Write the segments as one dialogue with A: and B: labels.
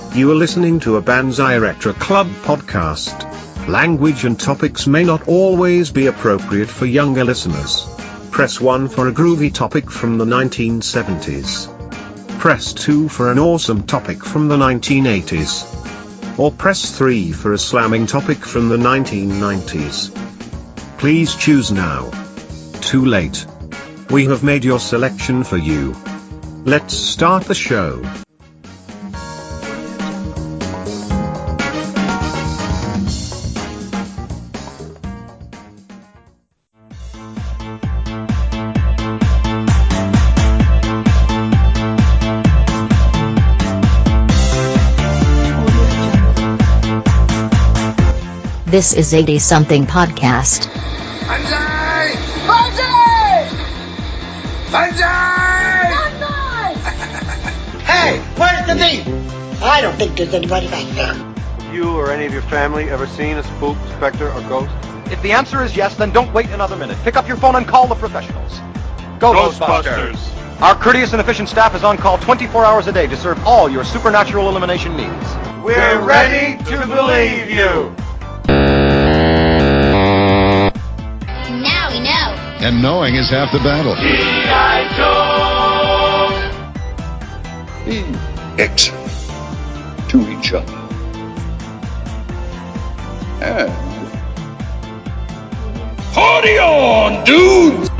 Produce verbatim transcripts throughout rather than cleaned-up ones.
A: You are listening to a Banzai Retro Club podcast. Language and topics may not always be appropriate for younger listeners. Press one for a groovy topic from the nineteen seventies. Press two for an awesome topic from the nineteen eighties. Or press three for a slamming topic from the nineteen nineties. Please choose now. Too late. We have made your selection for you. Let's start the show.
B: This is eighty-something podcast.
C: Banzai! Banzai! Banzai!
D: Banzai!
E: Hey, where's the meat? I don't think there's anybody back there.
F: Have you or any of your family ever seen a spook, specter, or ghost?
G: If the answer is yes, then don't wait another minute. Pick up your phone and call the professionals. Go, Ghostbusters! Ghostbusters. Our courteous and efficient staff is on call twenty-four hours a day to serve all your supernatural elimination needs.
C: We're ready to believe you!
D: Now we know.
H: And knowing is half the battle.
C: G I. Joe!
H: Being excellent to each other. And party on, dudes!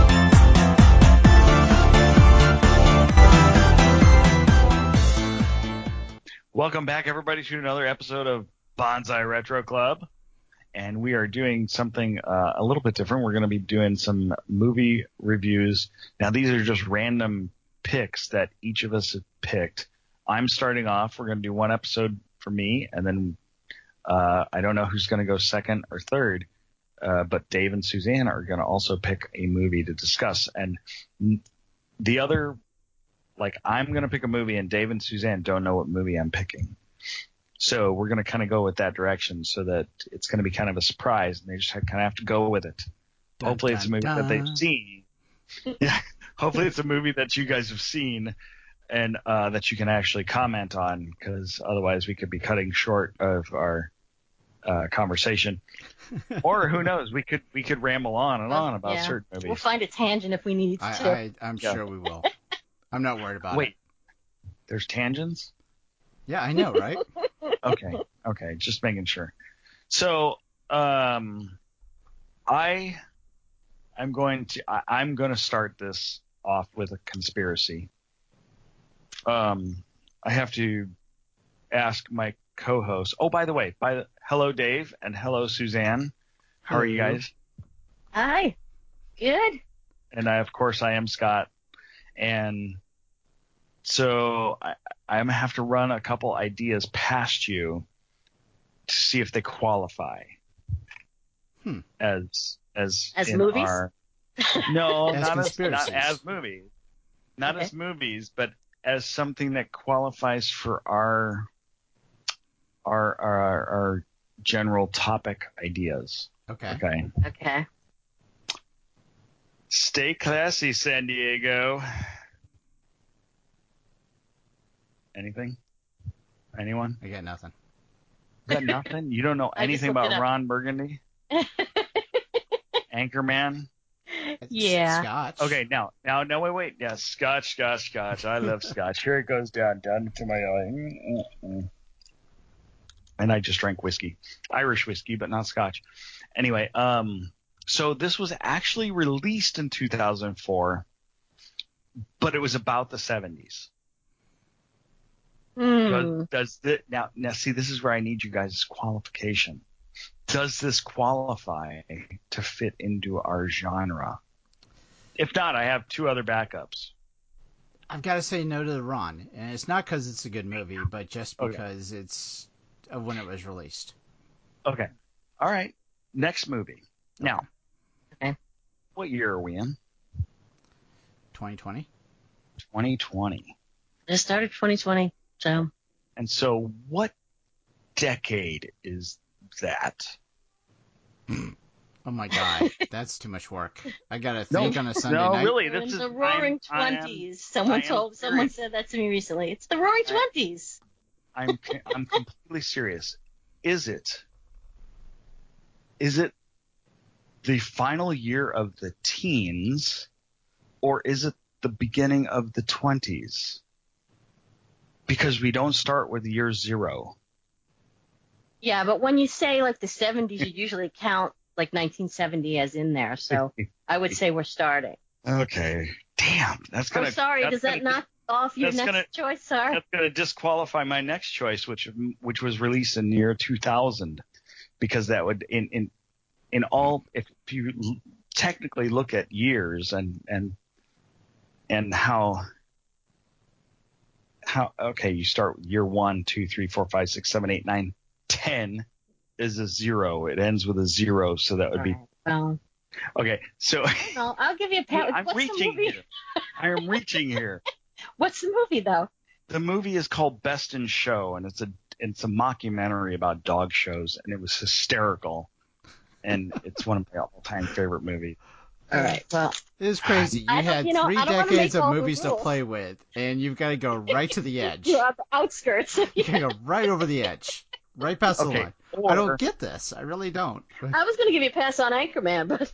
I: Welcome back, everybody, to another episode of Banzai Retro Club. And we are doing something uh, a little bit different. We're going to be doing some movie reviews. Now, these are just random picks that each of us have picked. I'm starting off. We're going to do one episode for me, and then uh, I don't know who's going to go second or third, uh, but Dave and Suzanne are going to also pick a movie to discuss. And the other, like, I'm going to pick a movie, and Dave and Suzanne don't know what movie I'm picking. So we're going to kind of go with that direction so that it's going to be kind of a surprise, and they just kind of have to go with it. Dun, Hopefully dun, it's a movie dun. that they've seen. Yeah. Hopefully it's a movie that you guys have seen and uh, that you can actually comment on, because otherwise we could be cutting short of our uh, conversation. Or who knows, we could we could ramble on and on about
D: yeah.
I: certain movies.
D: We'll find a tangent if we need
J: I,
D: to.
J: I, I'm yeah. sure we will. I'm not worried about
I: Wait,
J: it.
I: Wait, there's tangents?
J: Yeah, I know, right?
I: Okay, okay, just making sure. So, um, I, I'm going to, I, I'm going to start this off with a conspiracy. Um, I have to ask my co-host. Oh, by the way, by the, hello, Dave, and hello, Suzanne. How hello. are you guys?
D: Hi. Good.
I: And I, of course, I am Scott, and so I, I'm going to have to run a couple ideas past you to see if they qualify
J: hmm.
I: as as
D: as
I: in
D: movies.
I: Our, no,
J: as
I: not, as, not as movies, not
D: okay.
I: as movies, but as something that qualifies for our our our, our general topic ideas.
J: Okay.
I: Okay.
D: Okay.
I: Stay classy, San Diego. Anything? Anyone?
J: I got nothing.
I: You got nothing? You don't know anything about Ron Burgundy? Anchorman?
J: It's
D: yeah.
J: Scotch.
I: Okay, now, now, no, wait, wait. Yeah, Scotch, Scotch, Scotch. I love Scotch. Here it goes down, down to my eye. Mm-mm. And I just drank whiskey. Irish whiskey, but not Scotch. Anyway, um, so this was actually released in two thousand four, but it was about the seventies.
D: Mm.
I: Does, does this, now, now, see, this is where I need you guys' qualification. Does this qualify to fit into our genre? If not, I have two other backups.
J: I've got to say no to the Ron, and it's not because it's a good movie, but just because okay. it's of when it was released.
I: Okay. All right. Next movie. Now,
D: okay.
I: What year are we in?
J: twenty twenty.
I: twenty twenty.
D: It started twenty twenty. So.
I: And so, what decade is that?
J: Oh my God, that's too much work. I gotta think
I: no,
J: on a Sunday
I: no,
J: night.
I: No, really,
D: in
I: this is
D: the Roaring
I: I'm,
D: Twenties. Someone
I: am
D: told, someone said that to me recently. It's the Roaring Twenties.
I: I'm I'm completely serious. Is it? Is it the final year of the teens, or is it the beginning of the twenties? Because we don't start with year zero.
D: Yeah, but when you say like the seventies, you usually count like nineteen seventy as in there. So I would say we're starting.
I: Okay. Damn. That's gonna.
D: I'm sorry.
I: Does
D: that
I: gonna,
D: knock off your next
I: gonna,
D: choice? Sorry.
I: That's gonna disqualify my next choice, which which was released in the year two thousand, because that would in in in all if you technically look at years and and and how. How okay? You start year one, two, three, four, five, six, seven, eight, nine, ten is a zero. It ends with a zero, so that would be.
D: Well,
I: okay, so.
D: Well, I'll give you a pat.
I: I'm
D: What's
I: reaching
D: the movie?
I: here. I am reaching here.
D: What's the movie though?
I: The movie is called Best in Show, and it's a it's a mockumentary about dog shows, and it was hysterical, and it's one of my all-time favorite movies.
D: All right. Well,
J: it is crazy. You
D: I
J: had
D: you know,
J: three
D: I don't
J: decades
D: of
J: movies to
D: rules.
J: play with, and you've got to go right to the edge.
D: You're on the outskirts.
J: You got to go right over the edge, right past
I: okay,
J: the line.
I: or,
J: I don't get this. I really don't.
D: I was going to give you a pass on Anchorman, but.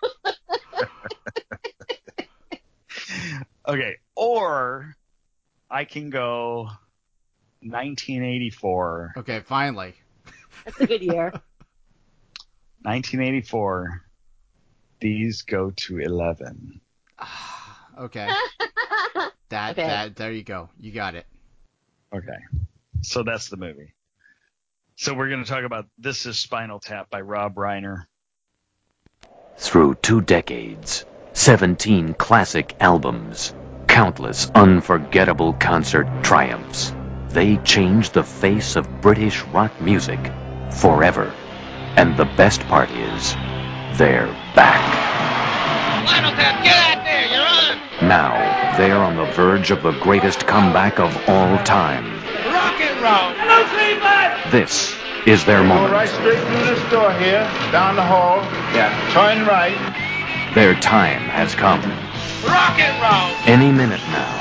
I: Okay, or I can go nineteen eighty-four.
J: Okay, finally.
D: That's a good year.
I: nineteen eighty-four. These go to eleven.
J: Okay. That
D: okay.
J: that there you go. You got it.
I: Okay. So that's the movie. So we're going to talk about This Is Spinal Tap by Rob Reiner.
K: Through two decades, seventeen classic albums, countless unforgettable concert triumphs, they changed the face of British rock music forever. And the best part is, they're back.
C: Spinal Tap, get out there, you're on!
K: Now, they're on the verge of the greatest comeback of all time.
C: Rock and roll! No sleep left!
K: This is their moment.
L: Go right straight through this door here, down the hall. Yeah. Turn right.
K: Their time has come.
C: Rock and roll!
K: Any minute now.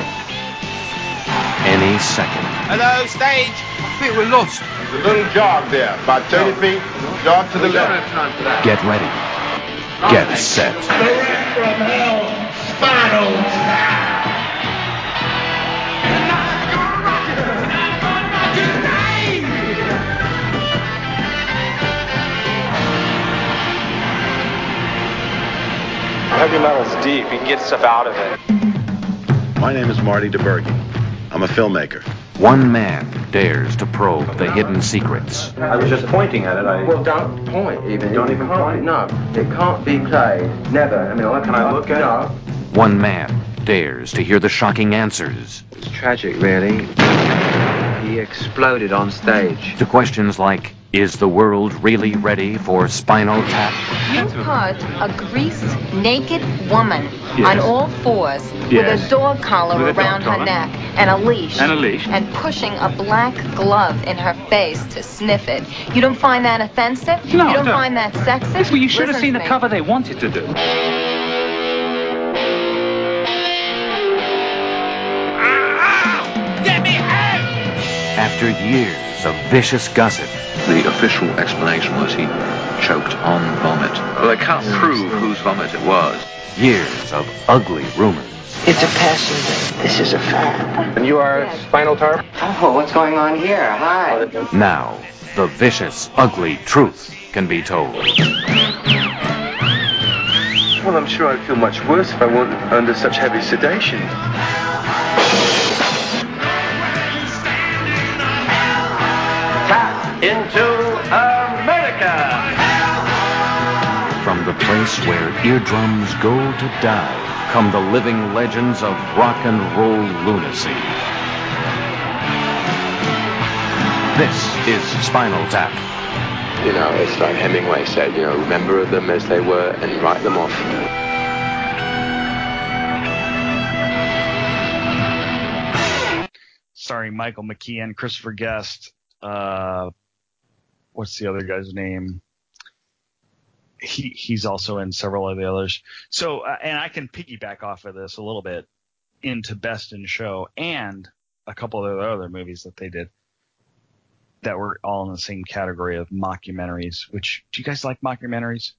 K: Any second.
C: Hello, stage!
L: I think we're lost. There's a little jog there, about thirty feet. Jog to the left.
C: We don't have time for that.
K: Get ready. Get set.
C: Direct from hell, Spinal Tap!
F: Heavy metal's deep. You can get stuff out of it.
M: My name is Marty DeBerge. I'm a filmmaker.
K: One man dares to probe the hidden secrets.
G: I was just pointing at it. I...
N: Well, don't point even.
G: Don't even point?
N: No, it can't be played. Never. I mean, I
G: Can I look at
N: no.
G: it?
K: One man dares to hear the shocking answers.
N: It's tragic, really. He exploded on stage.
K: To questions like, is the world really ready for Spinal Tap?
O: You put a greased, naked woman
K: Yes.
O: on all fours
K: Yes.
O: with a dog collar
K: With a dog
O: around her
K: collar.
O: neck and a leash.
K: And a leash.
O: And pushing a black glove in her face to sniff it. You don't find that offensive?
P: No,
O: You don't
P: no.
O: find that sexist?
P: Well, you should have
O: Listen
P: seen
O: to
P: the
O: me.
P: cover they wanted to do.
C: Get me out!
K: After years of vicious gossip,
H: The official explanation was he choked on vomit. Well, they can't prove whose vomit it was.
K: years of ugly rumors,
E: It's a passing thing. This is a fact.
F: And you are Spinal Tap?
E: Oh, what's going on here? Hi.
K: now the vicious, ugly truth can be told.
F: Well, I'm sure I'd feel much worse if I weren't under such heavy sedation.
C: Tap into America!
K: From the place where eardrums go to die, come the living legends of rock and roll lunacy. This is Spinal Tap.
Q: You know, it's like Hemingway said, you know, remember them as they were and write them off.
I: Starring Michael McKean, Christopher Guest, uh, what's the other guy's name? He he's also in several of the others. So, uh, and I can piggyback off of this a little bit into Best in Show and a couple of the other movies that they did. that were all in the same category of mockumentaries. Which, do you guys like mockumentaries?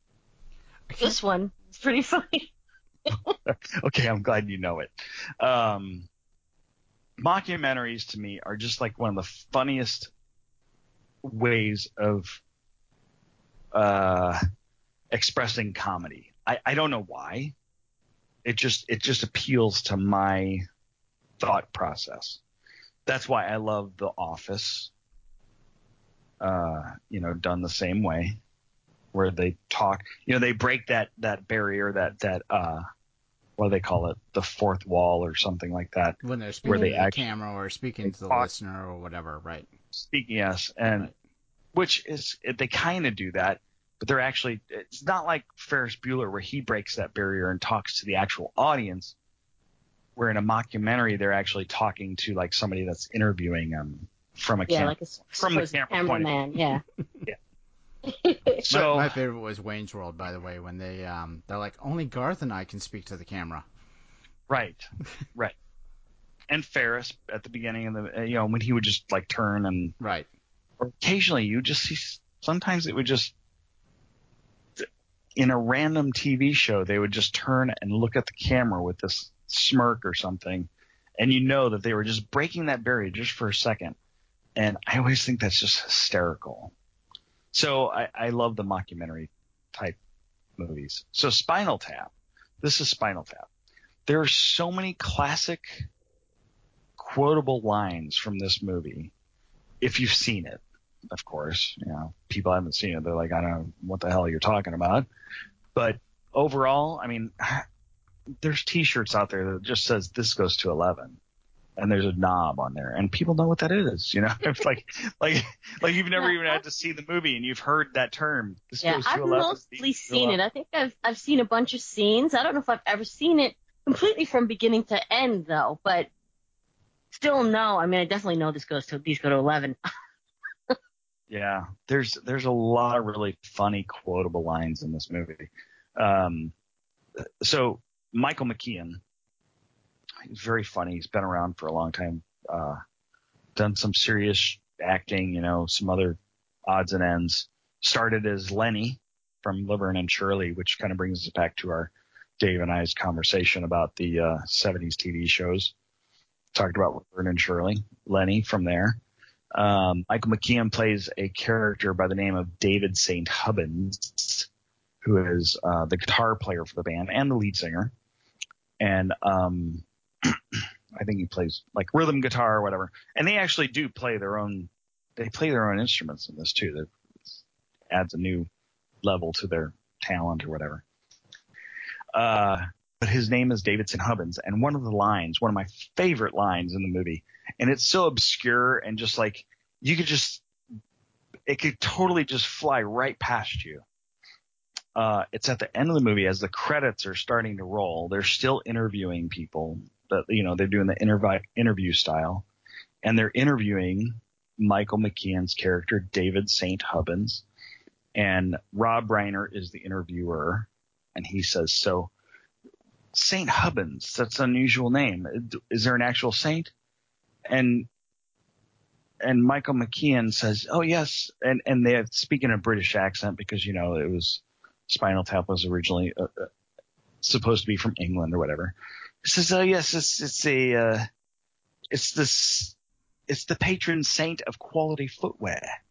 D: This one is pretty funny.
I: Okay, I'm glad you know it. Um, mockumentaries to me are just like one of the funniest ways of uh, expressing comedy. I, I don't know why. It just it just appeals to my thought process. That's why I love The Office. Uh, you know, done the same way, where they talk. You know, they break that that barrier, that that uh, what do they call it, the fourth wall or something like that.
J: When they're speaking
I: where they
J: to the
I: actually,
J: camera or speaking to the
I: talk,
J: listener or whatever, right?
I: Speaking, yes, and right. which is they kind of do that, but they're actually it's not like Ferris Bueller where he breaks that barrier and talks to the actual audience. Where in a mockumentary they're actually talking to like somebody that's interviewing them from a
D: yeah,
I: cam-
D: like a
I: from the camera
D: cameraman, yeah.
I: yeah.
J: So my, my favorite was Wayne's World, by the way, when they um they're like only Garth and I can speak to the camera.
I: Right, right. And Ferris at the beginning of the you know when he would just like turn and
J: right.
I: Or occasionally you just see sometimes it would just in a random T V show they would just turn and look at the camera with this smirk or something, and you know that they were just breaking that barrier just for a second. And I always think that's just hysterical. So I, I love the mockumentary type movies. So Spinal Tap. This is Spinal Tap. There are so many classic quotable lines from this movie. If you've seen it, of course, you know, people haven't seen it. They're like, I don't know what the hell you're talking about. But overall, I mean, there's t-shirts out there that just says this goes to eleven. And there's a knob on there, and people know what that is. You know, it's like, like, like you've never even had to see the movie, and you've heard that term. This
D: yeah,
I: goes to
D: I've
I: eleven.
D: mostly seen it. I think I've I've seen a bunch of scenes. I don't know if I've ever seen it completely from beginning to end, though. But still, no. I mean, I definitely know this goes to these go to eleven.
I: Yeah, there's there's a lot of really funny quotable lines in this movie. Um, so Michael McKean. He's very funny. He's been around for a long time. Uh, done some serious acting, you know, some other odds and ends. Started as Lenny from Laverne and Shirley, which kind of brings us back to our Dave and I's conversation about the uh, seventies T V shows. Talked about Laverne and Shirley, Lenny from there. Um, Michael McKean plays a character by the name of David Saint Hubbins, who is uh, the guitar player for the band and the lead singer. And um, I think he plays like rhythm guitar or whatever. And they actually do play their own, they play their own instruments in this too. That adds a new level to their talent or whatever. Uh, but his name is David Saint Hubbins. And one of the lines, one of my favorite lines in the movie, and it's so obscure and just like, you could just, it could totally just fly right past you. Uh, it's at the end of the movie as the credits are starting to roll. They're still interviewing people. That, you know, they're doing the interview interview style, and they're interviewing Michael McKean's character, David Saint Hubbins, and Rob Reiner is the interviewer, and he says, so Saint Hubbins, that's an unusual name. Is there an actual saint? And and Michael McKean says, oh, yes. And, and they speak in a British accent because, you know, it was Spinal Tap was originally uh, uh, supposed to be from England or whatever. He says, oh, yes, it's, it's a, uh, it's this, it's the patron saint of quality footwear.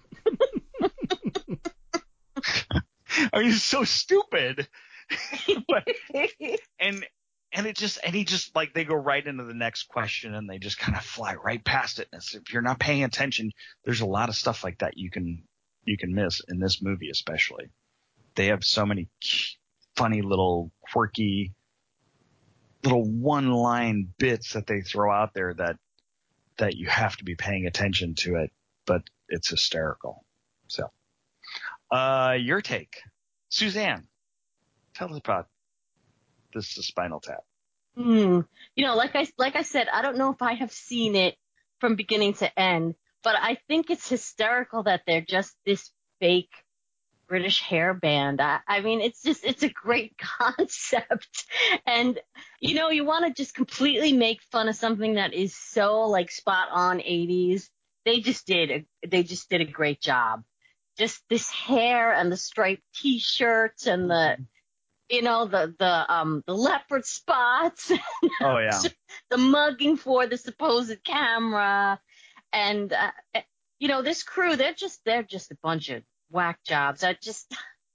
I: I mean, it's so stupid. but, and, and it just, and he just like, they go right into the next question and they just kind of fly right past it. And if you're not paying attention, there's a lot of stuff like that you can, you can miss in this movie, especially. They have so many funny little quirky little one line bits that they throw out there that, that you have to be paying attention to it, but it's hysterical. So, uh, your take, Suzanne, tell us about this is Spinal Tap.
D: Hmm. You know, like I, like I said, I don't know if I have seen it from beginning to end, but I think it's hysterical that they're just this fake British hair band. I, I mean, it's just, it's a great concept. And, you know, you want to just completely make fun of something that is so like spot on eighties. they just did a, they just did a great job. Just this hair and the striped T-shirts and the, you know, the the um the leopard spots.
I: Oh yeah.
D: The mugging for the supposed camera, and uh, you know, this crew, they're just they're just a bunch of whack jobs. I just,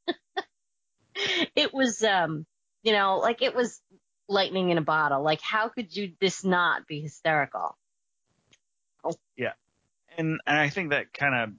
D: it was um you know, like it was lightning in a bottle. Like, how could you this not be hysterical? Oh.
I: Yeah, and and I think that kind of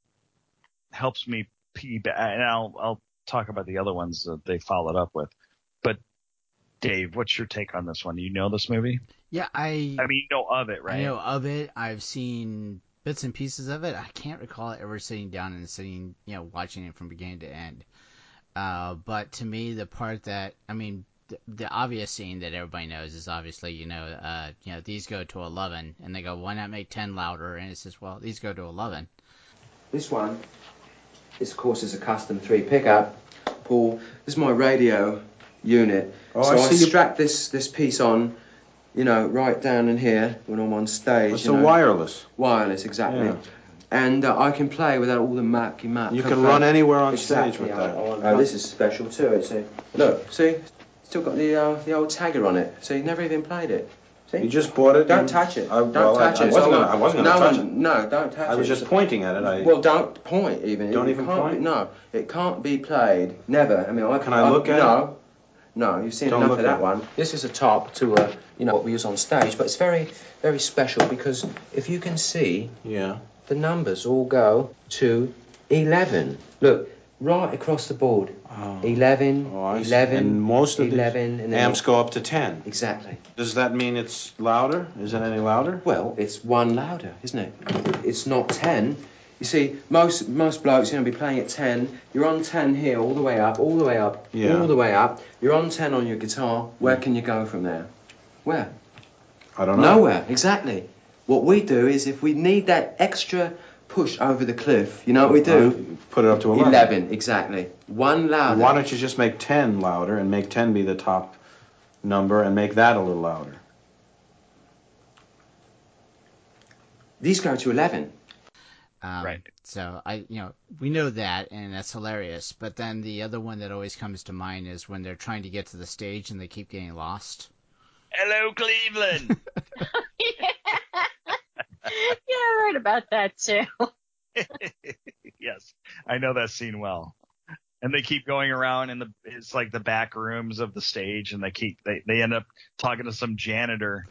I: helps me pee back, and I'll I'll talk about the other ones that they followed up with. But Dave, what's your take on this one? You know this movie?
J: Yeah, I.
I: I mean, you know of it, right?
J: I know of it. I've seen bits and pieces of it. I can't recall ever sitting down and sitting, you know, watching it from beginning to end. Uh, but to me, the part that, I mean, the, the obvious scene that everybody knows is obviously, you know, uh, you know, these go to eleven, and they go, why not make ten louder? And it says, well, these go to eleven.
N: This one, this of course is a custom three pickup. Paul, this is my radio unit.
M: Oh,
N: so
M: I
N: I,
M: see
N: strap you... this this piece on, you know, right down in here when I'm on stage.
M: It's
N: you
M: a
N: know.
M: wireless.
N: Wireless, exactly.
M: Yeah.
N: And uh, I can play without all the mucky muck.
M: You can run anywhere on
N: exactly.
M: stage with that.
N: Oh, this is special too. It's a, look, see, still got the uh, the old tagger on it. See, never even played it. See?
M: You just bought it.
N: Don't touch it.
M: I,
N: don't
M: well,
N: touch
M: I,
N: it.
M: I wasn't gonna, I wasn't going to
N: no
M: touch
N: one,
M: it.
N: No, don't touch it.
M: I was just pointing at it. I...
N: Well, don't point even.
M: Don't
N: it
M: even
N: can't
M: point?
N: Be, no, it can't be played. Never. I mean, I
M: can I look
N: I,
M: at
N: no,
M: it?
N: No, no. You've seen
M: don't
N: enough
M: look
N: of that
M: at
N: one. This is a top to uh, you know what we use on stage, but it's very, very special because if you can see,
M: yeah,
N: the numbers all go to eleven. Look, right across the board. Oh. eleven,
M: oh,
N: eleven,
M: and most of
N: eleven,
M: the
N: and
M: amps go up to ten.
N: Exactly.
M: Does that mean it's louder? Is it any louder?
N: Well, it's one louder, isn't it? It's not ten. You see, most most blokes, you know, be playing at ten. You're on ten here, all the way up, all the way up,
M: yeah.
N: all the way up. You're on ten on your guitar. Where can you go from there? Where?
M: I don't know.
N: Nowhere, exactly. What we do is if we need that extra push over the cliff, you know what we do?
M: Put it up to eleven.
N: eleven, exactly. One louder.
M: Why don't you just make ten louder and make ten be the top number and make that a little louder?
N: These go to eleven.
J: Um,
I: right.
J: So I, you know, we know that, and that's hilarious. But then the other one that always comes to mind is when they're trying to get to the stage and they keep getting lost.
I: Hello, Cleveland.
D: yeah. yeah, I heard about that too.
I: Yes, I know that scene well. And they keep going around in the it's like the back rooms of the stage, and they keep they they end up talking to some janitor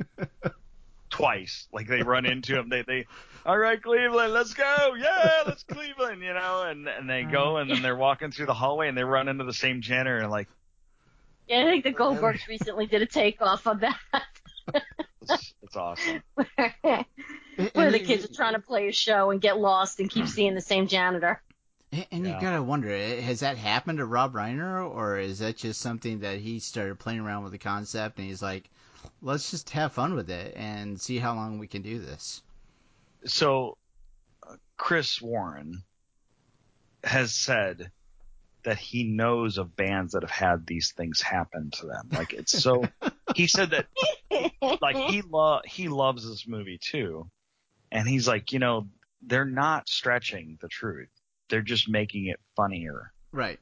I: twice. Like they run into him. They they all right, Cleveland, let's go. Yeah, let's Cleveland, you know. And and they go, and then they're walking through the hallway, and they run into the same janitor, and like.
D: Yeah, I think the Goldbergs recently did a takeoff of that.
I: it's, it's awesome.
D: Where, where the kids are trying to play a show and get lost and keep seeing the same janitor.
J: And yeah. you gotta wonder, has that happened to Rob Reiner, or is that just something that he started playing around with the concept and he's like, let's just have fun with it and see how long we can do this?
I: So, uh, Chris Warren has said that he knows of bands that have had these things happen to them. Like it's so. He said that, like he lo- he loves this movie too, and he's like, you know, they're not stretching the truth. They're just making it funnier.
J: Right.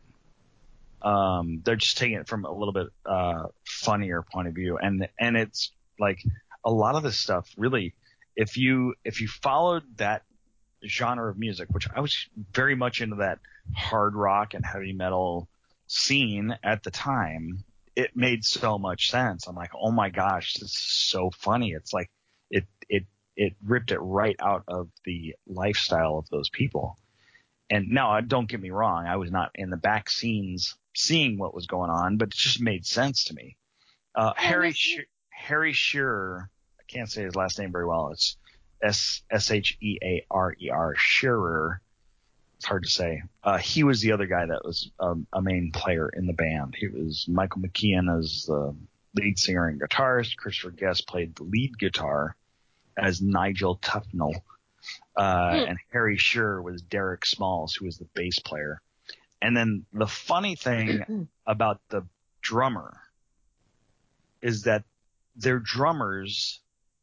I: Um, they're just taking it from a little bit uh, funnier point of view, and and it's like a lot of this stuff really, if you if you followed that genre of music, which I was very much into that hard rock and heavy metal scene at the time, it made so much sense. I'm like, oh my gosh, this is so funny. It's like it it it ripped it right out of the lifestyle of those people. And now, don't get me wrong, I was not in the back scenes seeing what was going on, but it just made sense to me. Uh, Harry Sh- Harry Shearer, I can't say his last name very well. It's S S H E A R E R, Shearer. It's hard to say. Uh, he was the other guy that was um, a main player in the band. He was Michael McKean as the lead singer and guitarist. Christopher Guest played the lead guitar as Nigel Tufnell. Uh, mm. And Harry Shearer was Derek Smalls, who was the bass player. And then the funny thing about the drummer is that their drummers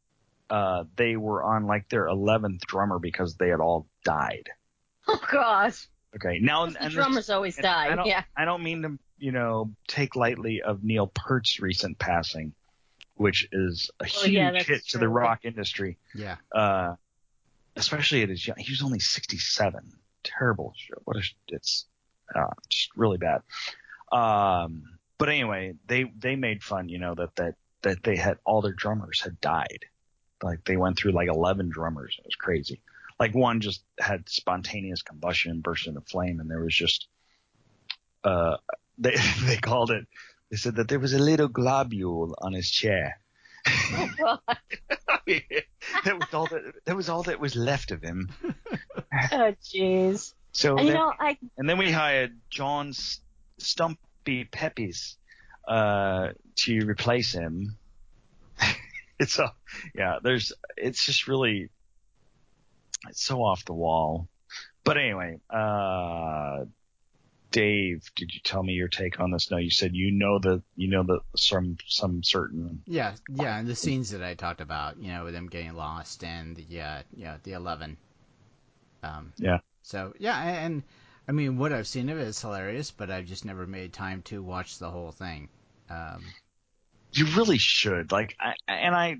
I: uh, they were on like their eleventh drummer because they had all died.
D: Oh gosh.
I: Okay, now
D: the
I: and
D: drummers
I: this,
D: always
I: and
D: die.
I: I don't,
D: yeah.
I: I don't mean to, you know, take lightly of Neil Peart's recent passing, which is a
D: well,
I: huge
D: yeah,
I: hit to
D: true.
I: the rock industry.
J: Yeah.
I: Uh, especially at his young, he was only sixty-seven. Terrible show. What a, it's uh, just really bad. Um, but anyway, they they made fun, you know, that that that they had all their drummers had died. Like they went through like eleven drummers. It was crazy. Like one just had spontaneous combustion, burst into flame, and there was just, uh, they they called it. They said that there was a little globule on his chair.
D: Oh God.
I: that was all that. That was all that was left of him.
D: Oh jeez.
I: So
D: and,
I: then,
D: you know, I.
I: And then we hired John Stumpy Pepys uh, to replace him. It's a yeah. There's it's just really. It's so off the wall. But anyway, uh, Dave, did you tell me your take on this? No, you said you know the you know the some some certain
J: yeah yeah and the scenes that I talked about, you know, with them getting lost and the yeah yeah the eleven. Um,
I: yeah.
J: So yeah, and I mean what I've seen of it is hilarious, but I've just never made time to watch the whole thing. Um,
I: you really should like, I, and I.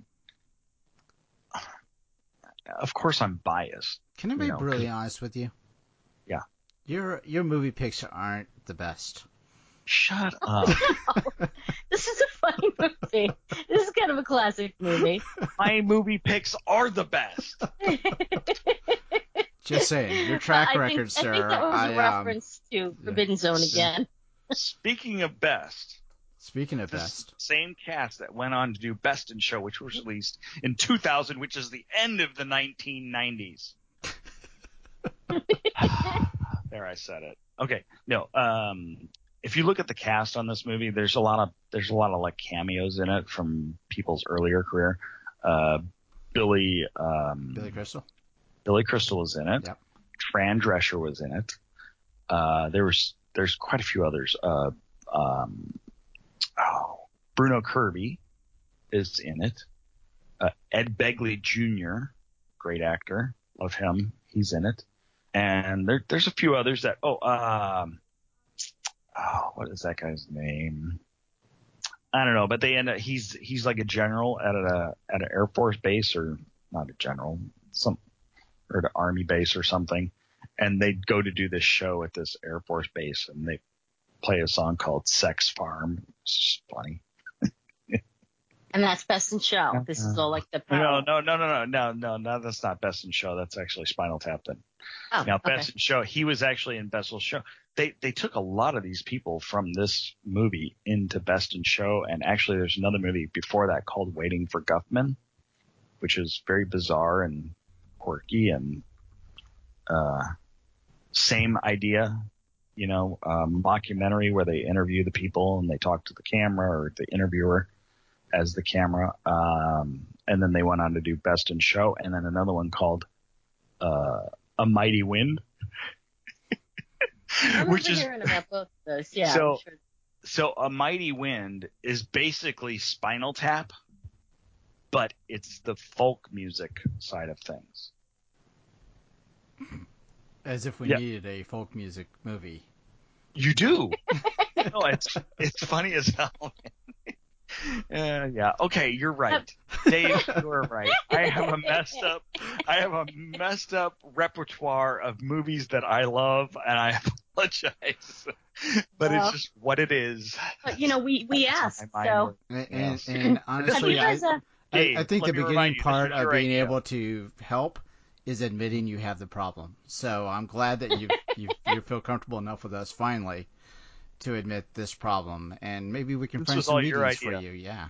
I: Of course, I'm biased.
J: Can I be you know, brutally honest with you?
I: Yeah.
J: Your your movie picks aren't the best.
I: Shut up.
D: No. This is a funny movie. This is kind of a classic movie.
I: My movie picks are the best.
J: Just saying, your track
D: well,
J: record,
D: think,
J: sir.
D: I think that was
J: I,
D: a reference um, to Forbidden Zone again.
I: Speaking of best.
J: Speaking of best.
I: Same cast that went on to do Best in Show, which was released in two thousand, which is the end of the nineteen nineties. There, I said it. Okay, no. Um, if you look at the cast on this movie, there's a lot of there's a lot of like cameos in it from people's earlier career. Uh, Billy um,
J: Billy Crystal.
I: Billy Crystal was in it.
J: Yep.
I: Fran Drescher was in it. Uh, there was there's quite a few others. Uh, um, oh, Bruno Kirby is in it. Uh, Ed Begley Junior, great actor, love him. He's in it. And there, there's a few others that, oh, um, oh, what is that guy's name? I don't know, but they end up, he's, he's like a general at a, at an Air Force base, or not a general, some, or an Army base or something. And they go to do this show at this Air Force base, and they play a song called Sex Farm. It's just funny.
D: And that's Best in Show. This is all like the
I: power. No, no, no, no, no, no, no, no, that's not Best in Show. That's actually Spinal Tap then.
D: Oh,
I: now,
D: okay.
I: Best in Show, he was actually in Best in Show. They they took a lot of these people from this movie into Best in Show, and actually there's another movie before that called Waiting for Guffman, which is very bizarre and quirky and uh, same idea, you know, um, mockumentary where they interview the people and they talk to the camera or the interviewer as the camera. Um, and then they went on to do Best in Show, and then another one called uh, A Mighty Wind.
D: I remember
I: Which is,
D: hearing about both of those. Yeah.
I: So,
D: sure.
I: so A Mighty Wind is basically Spinal Tap, but it's the folk music side of things.
J: As if we
I: yeah.
J: needed a folk music movie.
I: You do. No, it's it's funny as hell. Uh, yeah. Okay, you're right, Dave. You're right. I have a messed up. I have a messed up repertoire of movies that I love, and I apologize. But well, it's just what it is.
D: But you know, we we asked. So
J: and, and, and honestly,
D: guys,
J: I,
D: uh,
J: I, I think the beginning part of being
I: idea.
J: able to help is admitting you have the problem. So I'm glad that you you you feel comfortable enough with us finally to admit this problem, and maybe we can
I: this
J: find some meetings for you. Yeah.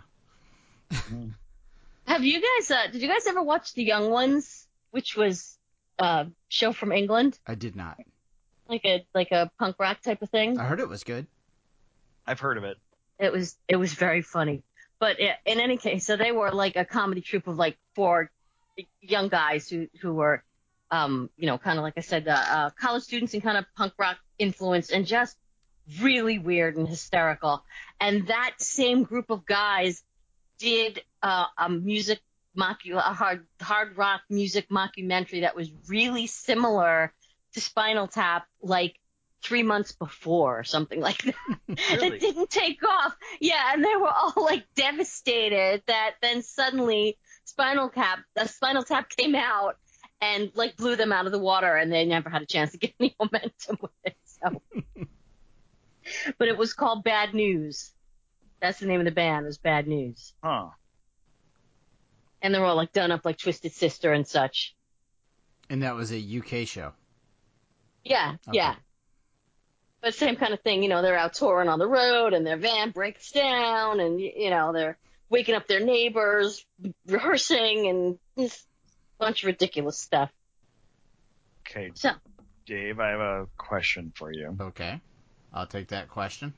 D: Have you guys? Uh, did you guys ever watch The Young Ones, which was a uh, show from England?
J: I did not.
D: Like a like a punk rock type of thing.
J: I heard it was good.
I: I've heard of it.
D: It was it was very funny. But it, in any case, so they were like a comedy troupe of like four young guys who who were, um, you know, kind of like I said, uh, uh, college students and kind of punk rock influenced, and just really weird and hysterical. And that same group of guys did uh, a music mocu- a hard hard rock music mockumentary that was really similar to Spinal Tap, like three months before or something like that.
I: Really?
D: That didn't take off. Yeah, and they were all like devastated that then suddenly Spinal Tap, the Spinal Tap came out and like blew them out of the water, and they never had a chance to get any momentum with it. So, but it was called Bad News. That's the name of the band. It was Bad News.
I: Huh.
D: And they were all like done up like Twisted Sister and such.
J: And that was a U K show.
D: Yeah,
J: Okay.
D: yeah. But same kind of thing, you know, they're out touring on the road and their van breaks down and, you know, they're waking up their neighbors, rehearsing, and just a bunch of ridiculous stuff.
I: Okay.
D: So,
I: Dave, I have a question for you.
J: Okay. I'll take that question.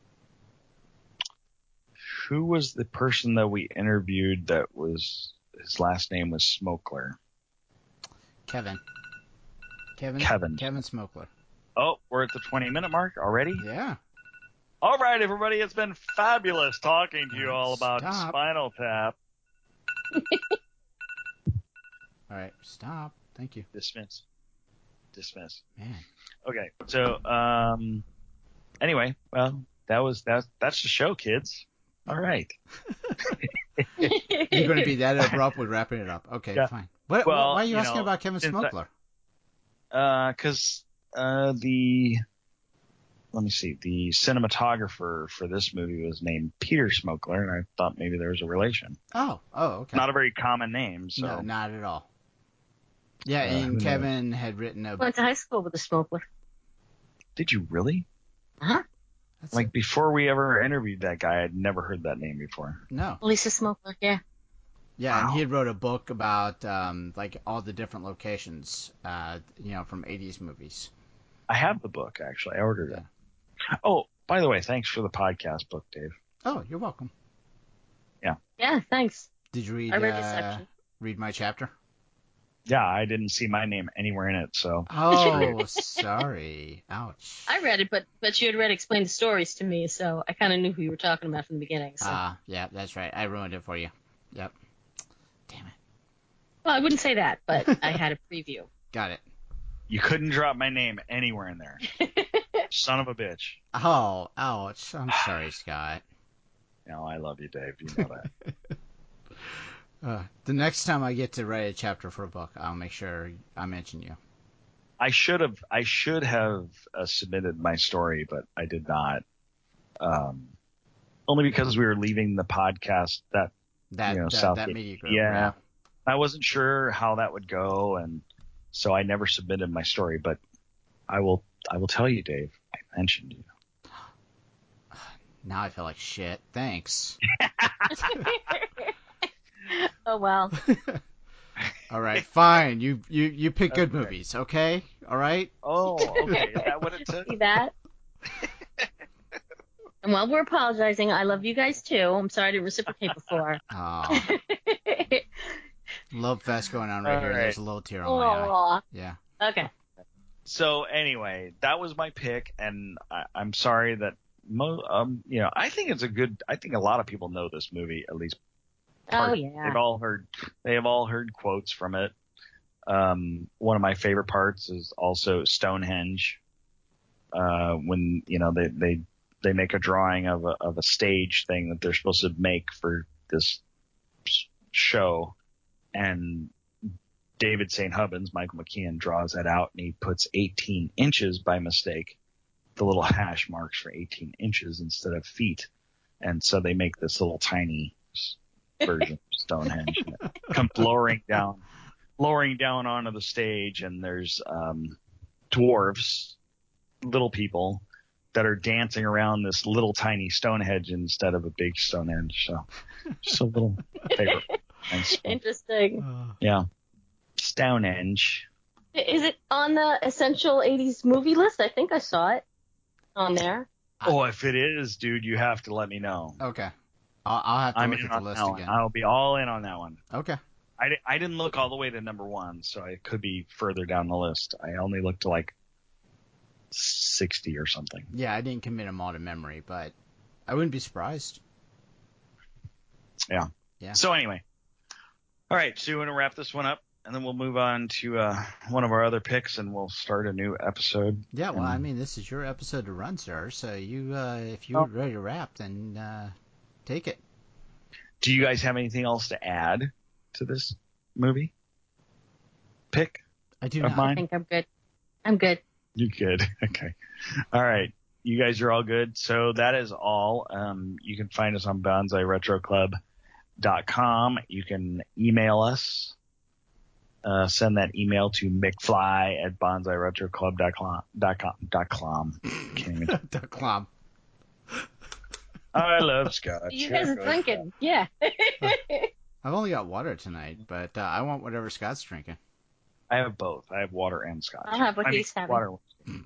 I: Who was the person that we interviewed that was, his last name was Smokler?
J: Kevin. Kevin?
I: Kevin.
J: Kevin Smokler.
I: Oh, we're at the twenty minute mark already?
J: Yeah.
I: All right, everybody. It's been fabulous talking to you all about
J: Stop.
I: Spinal Tap.
J: All right. Stop. Thank you.
I: Dismiss. Dismiss.
J: Man.
I: Okay. So, um, anyway, well, that was, that, that's the show, kids. All right.
J: You're going to be that abrupt with wrapping it up. Okay,
I: Yeah.
J: fine. What,
I: Well,
J: why are you,
I: you
J: asking
I: know,
J: about Kevin
I: since I-
J: Smokler?
I: Uh, cause, uh, the, let me see, the cinematographer for this movie was named Peter Smokler, and I thought maybe there was a relation.
J: Oh, oh, okay.
I: Not a very common name, so.
J: No, not at all. Yeah,
I: Uh, who
J: and
I: knows?
J: Kevin had written a...
D: went to high school with a Smokler.
I: Did you really?
D: Uh-huh.
J: That's
I: Like, before we ever interviewed that guy, I'd never heard that name before.
J: No.
D: Lisa Smokler, yeah.
J: Yeah, and
I: Wow.
J: he had wrote a book about, um, like, all the different locations, uh, you know, from eighties movies.
I: I have the book, actually. I ordered
J: Yeah.
I: it. Oh, by the way, thanks for the podcast book, Dave.
J: Oh, you're welcome.
D: Yeah, thanks.
J: Did you read,
D: I read
J: uh,
D: this section.
J: read my chapter?
I: Yeah, I didn't see my name anywhere in it, so.
J: Oh, sorry. Ouch.
D: I read it, but but you had read Explain the Stories to me, so I kind of knew who you were talking about from the beginning. So.
J: Ah, yeah, that's right. I ruined it for you. Yep.
D: Well, I wouldn't say that, but I had a preview.
J: Got it.
I: You couldn't drop my name anywhere in there. Son of a bitch.
J: Oh, ouch. I'm sorry, Scott.
I: No, I love you, Dave. You know that.
J: Uh, the next time I get to write a chapter for a book, I'll make sure I mention you.
I: I should have, I should have uh, submitted my story, but I did not. Um, only because we were leaving the podcast that,
J: That,
I: you know,
J: that,
I: South
J: that
I: Gate.
J: media group.
I: Yeah. I wasn't sure how that would go, and so I never submitted my story, but I will, I will tell you, Dave, I mentioned you.
J: Now I feel like shit. Thanks.
D: Oh, well.
J: All right, fine. You you you pick good
I: Okay.
J: movies, okay? All right.
I: Oh, okay. Is that what it took?
D: See that? And while we're apologizing, I love you guys too. I'm sorry I didn't reciprocate before.
J: Oh, love fest going on right
I: All
J: here.
I: right.
J: There's a little tear on my eye.
D: Aw.
J: Yeah.
D: Okay.
I: So anyway, that was my pick, and I, I'm sorry that mo- um you know I think it's a good. I think a lot of people know this movie at least.
D: Oh,
I: Part,
D: yeah.
I: They've all heard. They have all heard quotes from it. Um, one of my favorite parts is also Stonehenge. Uh, when you know they they they make a drawing of a of a stage thing that they're supposed to make for this show, and David Saint Hubbins, Michael McKean, draws that out, and he puts eighteen inches by mistake. The little hash marks for eighteen inches instead of feet, and so they make this little tiny version of Stonehenge. Comes lowering down, lowering down onto the stage, and there's um, dwarves, little people, that are dancing around this little tiny Stonehenge instead of a big Stonehenge. So, just a little favorite.
D: Interesting.
I: Yeah. Stonehenge.
D: Is it on the essential eighties movie list? I think I saw it on there.
I: Oh, if it is, dude, you have to let me know.
J: Okay. I'll, I'll have to
I: I'm
J: look
I: in
J: at the
I: on
J: list
I: that one.
J: again.
I: I'll be all in on that one.
J: Okay.
I: I, di- I didn't look all the way to number one, so I could be further down the list. I only looked to like sixty or something.
J: Yeah, I didn't commit them all to memory, but I wouldn't be surprised.
I: Yeah.
J: Yeah.
I: So anyway, All right, so you want to wrap this one up, and then we'll move on to uh, one of our other picks, and we'll start a new episode.
J: Yeah, well,
I: and...
J: I mean, this is your episode to run, sir. So you, uh, if you're
I: oh.
J: ready to wrap, then uh, take it.
I: Do you guys have anything else to add to this movie pick?
J: I do
I: of
J: not.
I: Mine?
D: I think I'm good. I'm good.
I: You good? Okay. All right. You guys are all good. So that is all. Um, you can find us on bonsai retro club dot com. You can email us. Uh, send that email to mcfly at bonsai retro club dot com. Dot com. Dot com. Can't even.
J: Dot com.
I: I love scotch.
D: You guys are drinking. Yeah.
J: I've only got water tonight, but uh, I want whatever Scott's drinking.
I: I have both. I have water and scotch.
D: I'll have what
I: I
D: he's
I: mean,
D: having.
I: Water.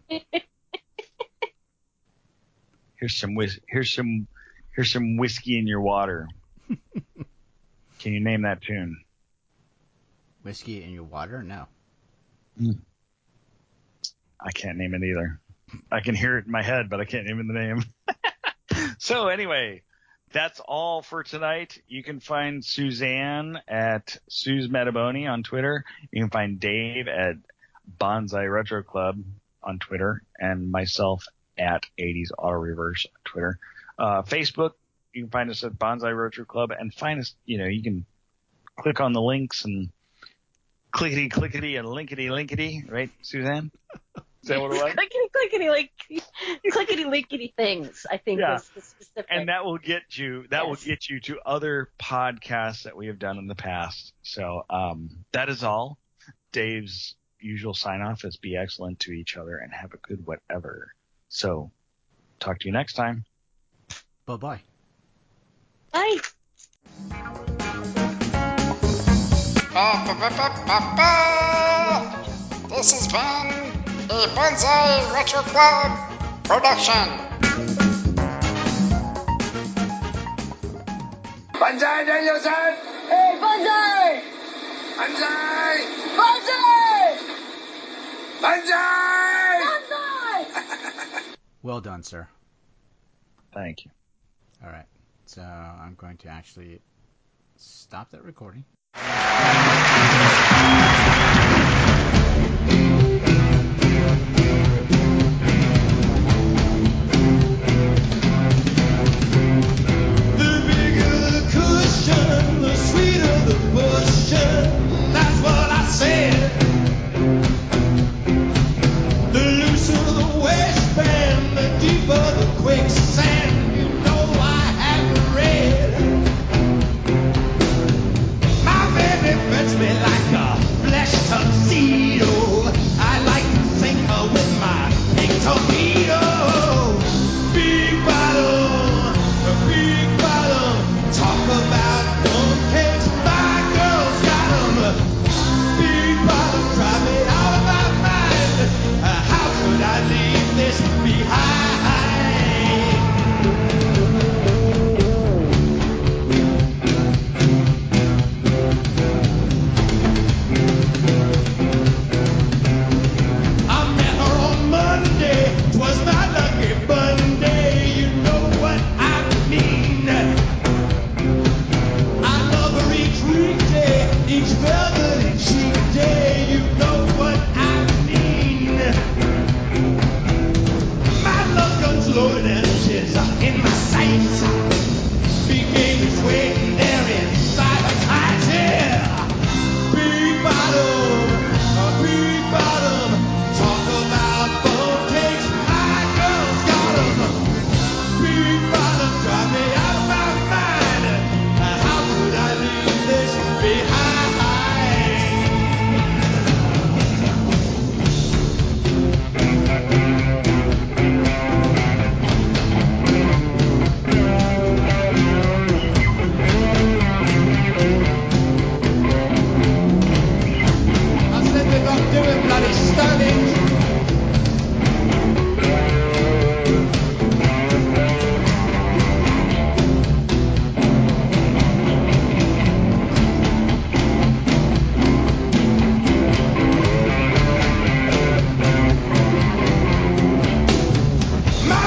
I: Here's some whis- Here's some. Here's some whiskey in your water. Can you name that tune?
J: Whiskey in your water? No.
I: Mm. I can't name it either. I can hear it in my head, but I can't name it the name. So anyway, that's all for tonight. You can find Suzanne at Suze Metaboni on Twitter. You can find Dave at Bonsai Retro Club on Twitter, and myself at eighties Auto Reverse on Twitter. Uh, Facebook, you can find us at Bonsai Retro Club, and find us, you know, you can click on the links and clickety clickety and linkety linkety, right, Suzanne? Is that what it was?
D: clickety clickety like clickety linkety things, I think
I: Yeah.
D: is the specific.
I: And that will get you that
D: Yes.
I: will get you to other podcasts that we have done in the past. So um, that is all. Dave's usual sign off is be excellent to each other and have a good whatever. So talk to you next time.
J: Bye bye.
D: Bye.
P: This has been a Bonsai Retro Club production.
L: Bonsai Danielson!
P: Hey, Bonsai!
L: Bonsai!
P: Bonsai!
L: Bonsai!
P: Bonsai!
J: Well done, sir.
I: Thank you.
J: All right. So I'm going to actually stop that recording.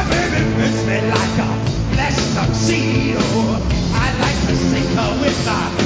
P: Tuxedo. I like to sink her with the